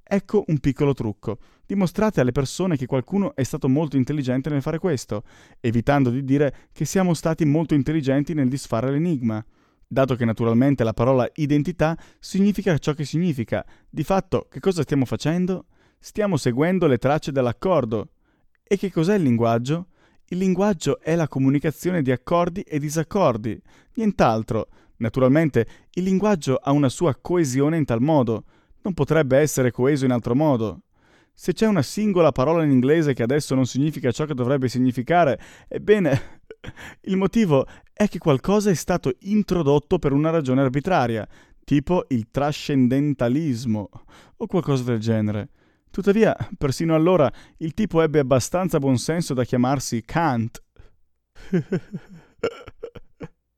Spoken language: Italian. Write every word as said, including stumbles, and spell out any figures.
Ecco un piccolo trucco. Dimostrate alle persone che qualcuno è stato molto intelligente nel fare questo, evitando di dire che siamo stati molto intelligenti nel disfare l'enigma. Dato che naturalmente la parola identità significa ciò che significa, di fatto che cosa stiamo facendo? Stiamo seguendo le tracce dell'accordo. E che cos'è il linguaggio? Il linguaggio è la comunicazione di accordi e disaccordi, nient'altro. Naturalmente il linguaggio ha una sua coesione in tal modo. Non potrebbe essere coeso in altro modo. Se c'è una singola parola in inglese che adesso non significa ciò che dovrebbe significare, ebbene, il motivo è che qualcosa è stato introdotto per una ragione arbitraria, tipo il trascendentalismo o qualcosa del genere. Tuttavia, persino allora, il tipo ebbe abbastanza buonsenso da chiamarsi Kant.